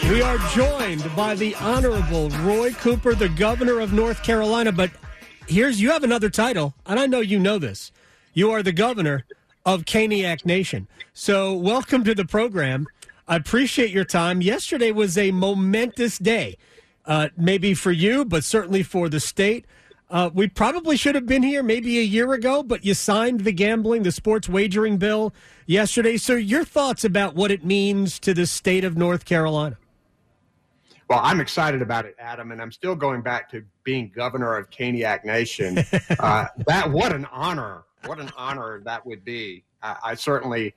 We are joined by the Honorable Roy Cooper, the governor of North Carolina. But you have another title, and I know you know this. You are the governor of Caniac Nation. So welcome to the program. I appreciate your time. Yesterday was a momentous day, maybe for you, but certainly for the state. We probably should have been here maybe a year ago, but you signed the sports wagering bill yesterday. So your thoughts about what it means to the state of North Carolina? Well, I'm excited about it, Adam, and I'm still going back to being governor of Caniac Nation. What an honor! What an honor that would be. I certainly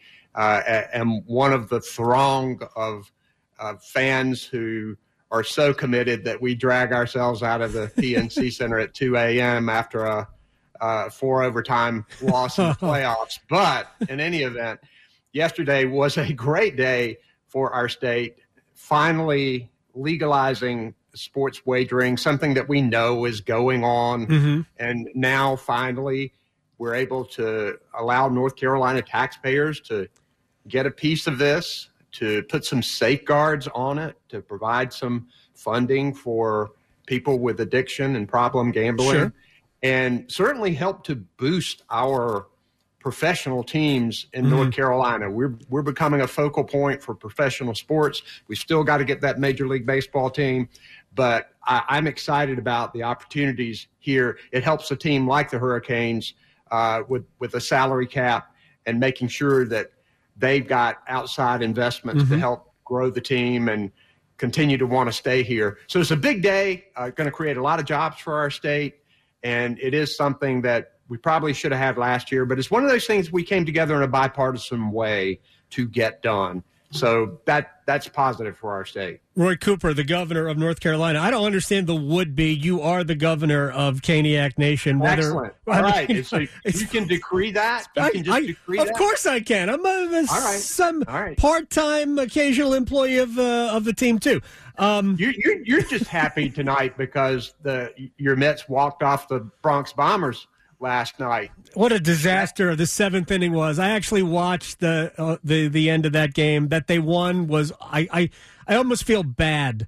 am one of the throng of fans who are so committed that we drag ourselves out of the PNC Center at 2 a.m. after a 4-overtime loss in the playoffs. But in any event, yesterday was a great day for our state, finally legalizing sports wagering, something that we know is going on. Mm-hmm. And now finally we're able to allow North Carolina taxpayers to get a piece of this, to put some safeguards on it, to provide some funding for people with addiction and problem gambling, sure, and certainly help to boost our professional teams in mm-hmm. North Carolina. We're becoming a focal point for professional sports. We still got to get that Major League Baseball team, but I'm excited about the opportunities here. It helps a team like the Hurricanes with a salary cap and making sure that they've got outside investments mm-hmm. to help grow the team and continue to want to stay here. So it's a big day, going to create a lot of jobs for our state, and it is something that we probably should have had last year, but it's one of those things we came together in a bipartisan way to get done. So that's positive for our state. Roy Cooper, the governor of North Carolina. I don't understand the would-be. You are the governor of Caniac Nation. Excellent. All right. So you can decree that? You can just decree that? Of course I can. I'm some part-time occasional employee of the team, too. You're just happy tonight because your Mets walked off the Bronx Bombers last night. What a disaster the seventh inning was. I actually watched the end of that game. That they won was I almost feel bad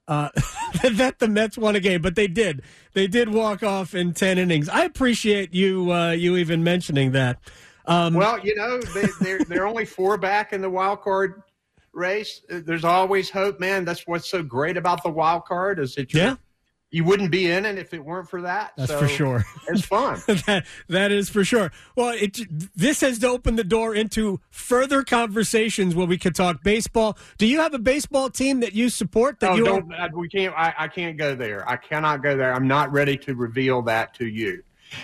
that the Mets won a game, but they did. They did walk off in 10 innings. I appreciate you even mentioning that. Well, they're only 4 back in the wild card race. There's always hope, man. That's what's so great about the wild card is that you wouldn't be in it if it weren't for that. That's for sure. It's fun. that is for sure. Well, this has opened the door into further conversations where we could talk baseball. Do you have a baseball team that you support? We can't. I can't go there. I cannot go there. I'm not ready to reveal that to you.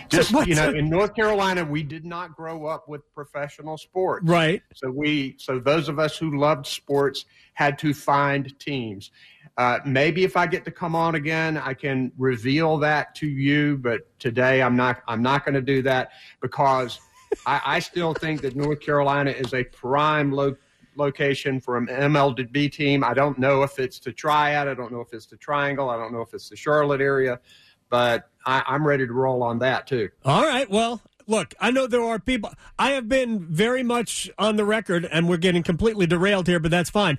In North Carolina, we did not grow up with professional sports. Right. So those of us who loved sports had to find teams. Maybe if I get to come on again, I can reveal that to you. But today I'm not going to do that because I still think that North Carolina is a prime location for an MLB team. I don't know if it's the Triad. I don't know if it's the Triangle. I don't know if it's the Charlotte area. But I'm ready to roll on that, too. All right. Well, look, I know there are people. I have been very much on the record, and we're getting completely derailed here, but that's fine.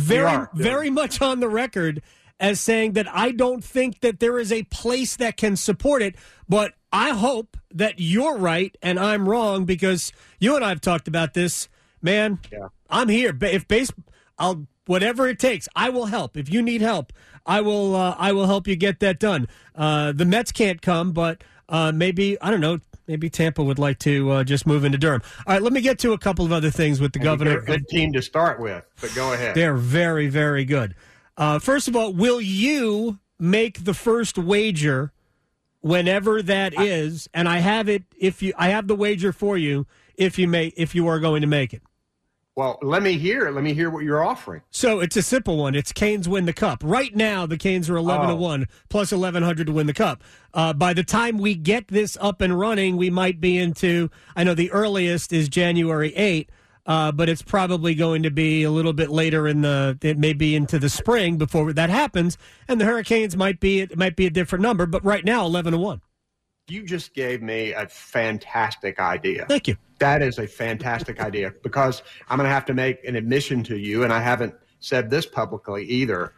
Very much on the record as saying that I don't think that there is a place that can support it, but I hope that you're right and I'm wrong because you and I have talked about this. Man, I'm here. If whatever it takes, I will help. If you need help, I will help you get that done. The Mets can't come, but maybe, I don't know, maybe Tampa would like to just move into Durham. All right, let me get to a couple of other things with the governor. They're a good team to start with, but go ahead. They're very, very good. First of all, will you make the first wager whenever that is? And I have it. I have the wager for you if you are going to make it. Well, let me hear what you're offering. So it's a simple one. It's Canes win the Cup. Right now, the Canes are 11-1, plus 1,100 to win the Cup. By the time we get this up and running, we might be into, I know the earliest is January 8, but it's probably going to be a little bit later it may be into the spring before that happens, and the Hurricanes might be a different number, but right now, 11-1. You just gave me a fantastic idea. Thank you. That is a fantastic idea because I'm going to have to make an admission to you, and I haven't said this publicly either.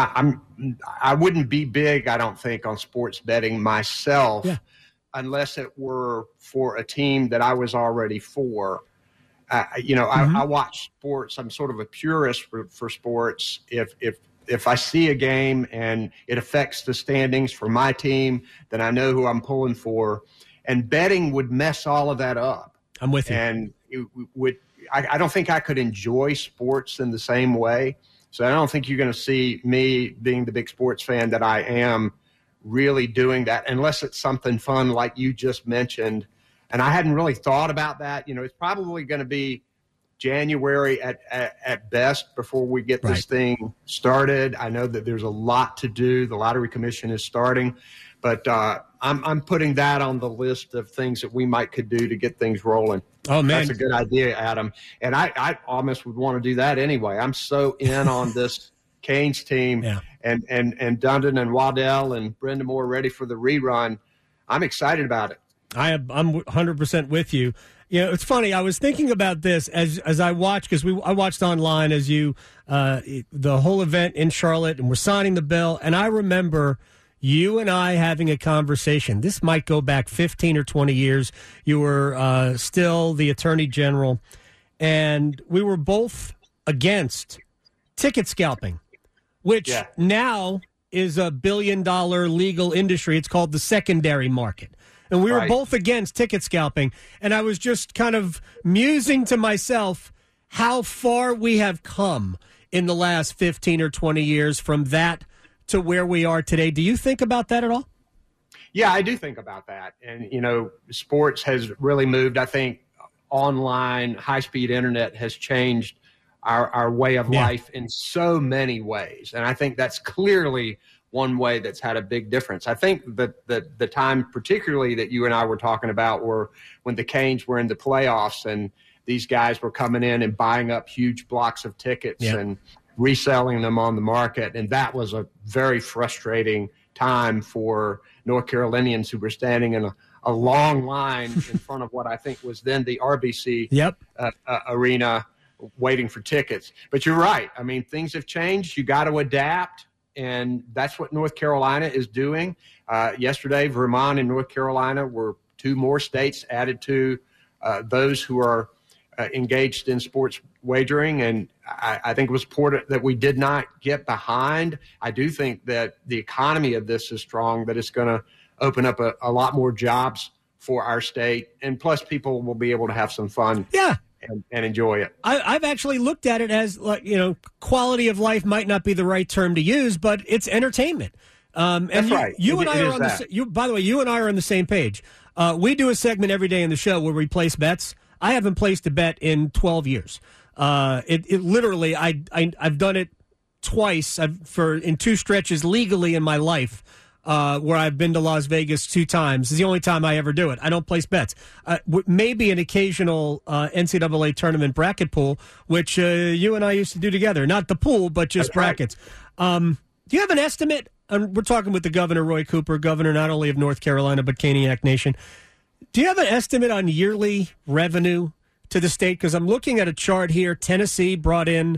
I wouldn't be big, I don't think, on sports betting myself unless it were for a team that I was already for. I watch sports. I'm sort of a purist for sports. If I see a game and it affects the standings for my team, then I know who I'm pulling for. And betting would mess all of that up. I'm with you. And I don't think I could enjoy sports in the same way. So I don't think you're going to see me, being the big sports fan that I am, really doing that unless it's something fun like you just mentioned. And I hadn't really thought about that. It's probably going to be January at best before we get this thing started. I know that there's a lot to do. The Lottery Commission is starting. But I'm putting that on the list of things that we could do to get things rolling. Oh, man. That's a good idea, Adam. And I almost would want to do that anyway. I'm so in on this Canes team and Dundon and Waddell and Brenda Moore ready for the rerun. I'm excited about it. I'm 100% with you. It's funny. I was thinking about this as I watched, because I watched online as you the whole event in Charlotte, and we're signing the bell. And I remember you and I having a conversation. This might go back 15 or 20 years. You were still the Attorney General, and we were both against ticket scalping, which now is a billion-dollar legal industry. It's called the secondary market. And we were both against ticket scalping. And I was just kind of musing to myself how far we have come in the last 15 or 20 years from that to where we are today. Do you think about that at all? Yeah, I do think about that. And, sports has really moved. I think online, high-speed internet has changed our way of life in so many ways. And I think that's clearly one way that's had a big difference. I think that the time particularly that you and I were talking about were when the Canes were in the playoffs and these guys were coming in and buying up huge blocks of tickets and reselling them on the market. And that was a very frustrating time for North Carolinians who were standing in a long line in front of what I think was then the RBC arena waiting for tickets. But you're right. I mean, things have changed. You got to adapt. And that's what North Carolina is doing. Yesterday, Vermont and North Carolina were two more states added to those who are engaged in sports wagering. And I think it was important that we did not get behind. I do think that the economy of this is strong, that it's going to open up a lot more jobs for our state. And plus, people will be able to have some fun. Yeah. And enjoy it. I've actually looked at it as, quality of life might not be the right term to use, but it's entertainment. That's right. You and I are on by the way, you and I are on the same page. We do a segment every day in the show where we place bets. I haven't placed a bet in 12 years. It literally, I've done it twice in two stretches legally in my life. Where I've been to Las Vegas 2 times. It's the only time I ever do it. I don't place bets. Maybe an occasional NCAA tournament bracket pool, which you and I used to do together. Not the pool, but just That's brackets. Right. Do you have an estimate? We're talking with the governor, Roy Cooper, governor not only of North Carolina, but Caniac Nation. Do you have an estimate on yearly revenue to the state? Because I'm looking at a chart here. Tennessee brought in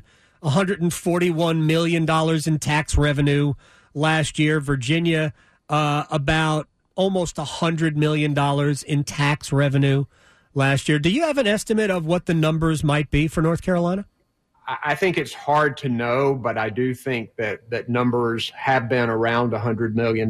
$141 million in tax revenue last year. Virginia, about almost $100 million in tax revenue last year. Do you have an estimate of what the numbers might be for North Carolina? I think it's hard to know, but I do think that numbers have been around $100 million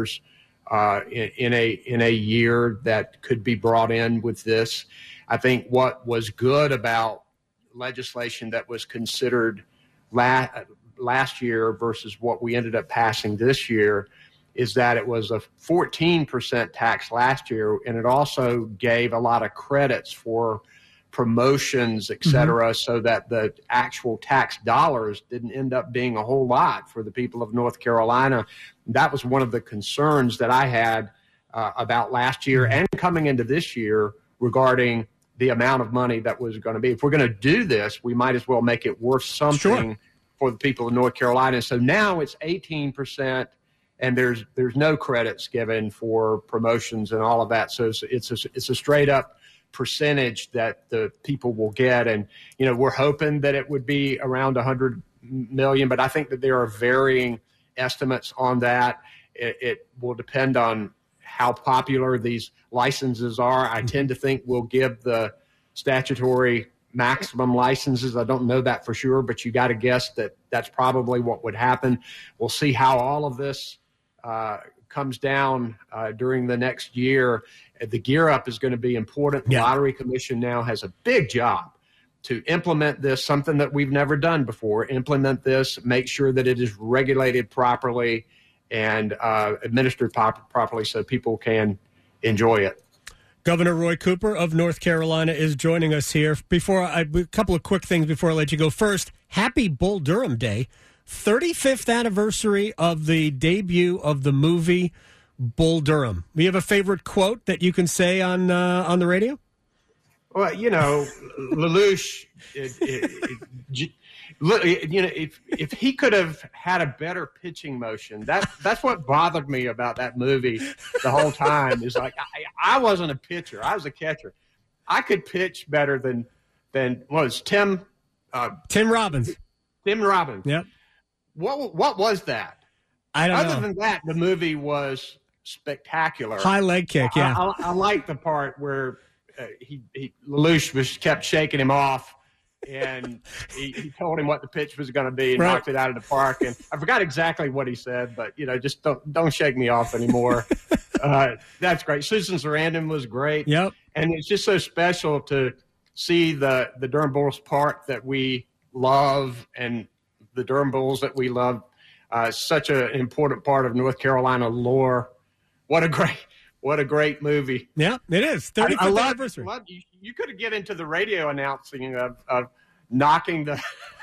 in a year that could be brought in with this. I think what was good about legislation that was considered last year versus what we ended up passing this year is that it was a 14% tax last year, and it also gave a lot of credits for promotions, et cetera, so that the actual tax dollars didn't end up being a whole lot for the people of North Carolina. That was one of the concerns that I had about last year and coming into this year regarding the amount of money that was going to be. If we're going to do this, we might as well make it worth something for the people of North Carolina. So now it's 18%, and there's no credits given for promotions and all of that. So it's a straight up percentage that the people will get. And, we're hoping that it would be around $100 million, but I think that there are varying estimates on that. It will depend on how popular these licenses are. I tend to think we'll give the statutory maximum licenses. I don't know that for sure, but you got to guess that that's probably what would happen. We'll see how all of this comes down during the next year. The gear up is going to be important. The Lottery Commission now has a big job to implement this, something that we've never done before. Implement this, make sure that it is regulated properly and administered properly so people can enjoy it. Governor Roy Cooper of North Carolina is joining us here. A couple of quick things before I let you go. First, happy Bull Durham Day. 35th anniversary of the debut of the movie Bull Durham. Do you have a favorite quote that you can say on the radio? Well, Lelouch, if he could have had a better pitching motion, that's what bothered me about that movie the whole time. Is like I wasn't a pitcher, I was a catcher. I could pitch better than Tim Robbins. Tim Robbins. Yep. What was that? I don't know. Other than that, the movie was spectacular. High leg kick, yeah. I like the part where Lelouch kept shaking him off, and he told him what the pitch was going to be and knocked it out of the park. And I forgot exactly what he said, but just don't shake me off anymore. That's great. Susan Sarandon was great. Yep. And it's just so special to see the Durham Bulls part that we love and the Durham Bulls that we love. Such an important part of North Carolina lore. What a great movie. Yeah, it is. 35th anniversary. You could get into the radio announcing of knocking the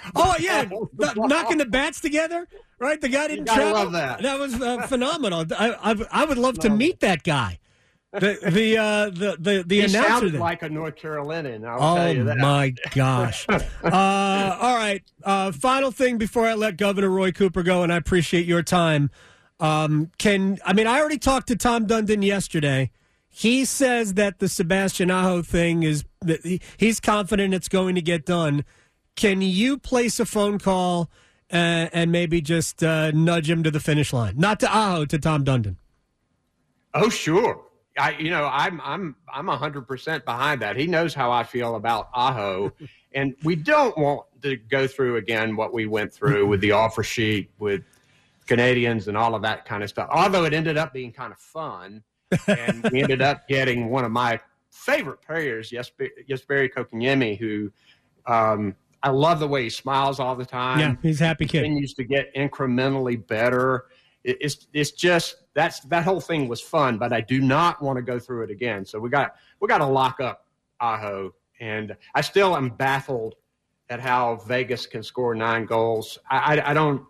knocking the bats together, right? The guy didn't travel. Love that. That was phenomenal. I would love to meet that guy. The announcer sounded there. like a North Carolinian. I'll tell you that. Oh my gosh! All right. Final thing before I let Governor Roy Cooper go, and I appreciate your time. I already talked to Tom Dundon yesterday. He says that the Sebastian Aho thing is that he's confident it's going to get done. Can you place a phone call and maybe just nudge him to the finish line? Not to Aho, to Tom Dundon. Oh, sure. I'm 100% behind that. He knows how I feel about Aho, and we don't want to go through again what we went through with the offer sheet with Canadians and all of that kind of stuff. Although it ended up being kind of fun, and we ended up getting one of my favorite players, Jesperi Kotkaniemi, who I love the way he smiles all the time. Yeah, he's a happy kid. Continues to get incrementally better. It's just that whole thing was fun, but I do not want to go through it again. So we got to lock up Aho, and I still am baffled at how Vegas can score 9 goals. I don't.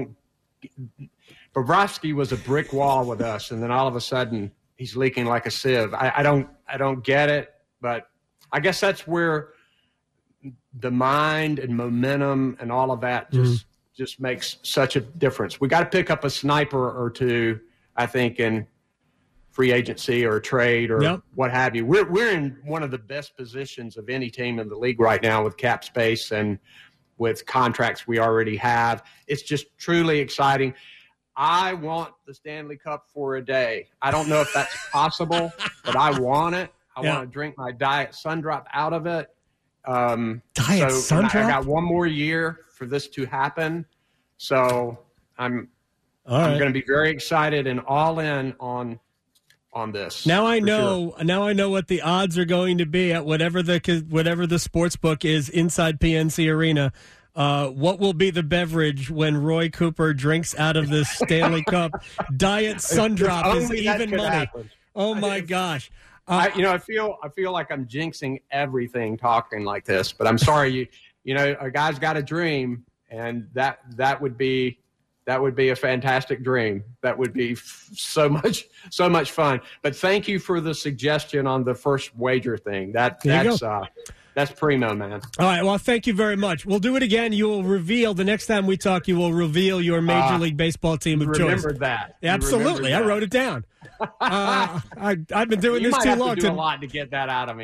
Bobrovsky was a brick wall with us, and then all of a sudden he's leaking like a sieve. I don't get it, but I guess that's where the mind and momentum and all of that just makes such a difference. We got to pick up a sniper or two, I think, in free agency or trade or what have you. We're in one of the best positions of any team in the league right now with cap space and with contracts we already have. It's just truly exciting. I want the Stanley Cup for a day. I don't know if that's possible, but I want it. I want to drink my Diet Sundrop out of it. Diet Sundrop? I got one more year for this to happen. So I'm going to be very excited and all in on this. Now I know. Sure. Now I know what the odds are going to be at whatever the sports book is inside PNC Arena. What will be the beverage when Roy Cooper drinks out of this Stanley Cup? Diet Sundrop is even money. Happen. Oh my gosh! I feel like I'm jinxing everything talking like this, but I'm sorry. A guy's got a dream, and that would be a fantastic dream. That would be so much fun. But thank you for the suggestion on the first wager thing. That's primo, man. All right. Well, thank you very much. We'll do it again. You will reveal the next time we talk. You will reveal your Major League Baseball team of choice. Remember that? Absolutely. I wrote it down. I've been doing this too long. You might have to do a lot to get that out of me.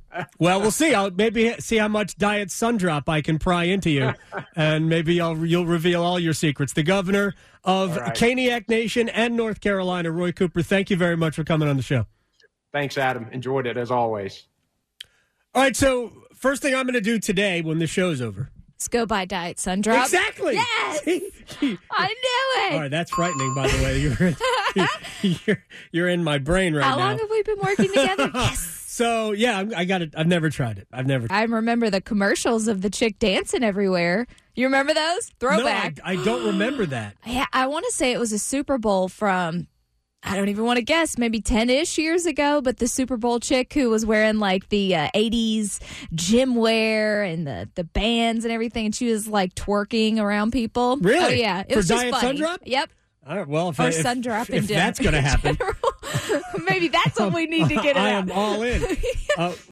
Well, we'll see. I'll maybe see how much Diet Sundrop I can pry into you, and maybe you'll reveal all your secrets. The governor of Caniac Nation and North Carolina, Roy Cooper, thank you very much for coming on the show. Thanks, Adam. Enjoyed it, as always. All right, so first thing I'm going to do today when the show's over. Let's go buy Diet Sundrop. Exactly. Yes. I knew it. All right, that's frightening, by the way. You're in my brain right now. How long have we been working together? Yes. So, yeah, I got it. I've never tried it. I remember the commercials of the chick dancing everywhere. You remember those? Throwback. No, I don't remember that. Yeah, I want to say it was a Super Bowl from, I don't even want to guess, maybe 10-ish years ago, but the Super Bowl chick who was wearing like the 80s gym wear and the bands and everything, and she was like twerking around people. Really? Oh, yeah. It was For just Diet funny. Sundrop? Yep. All right, well, if Sundrop that's going to happen. Maybe that's what we need to get it I out. am all in.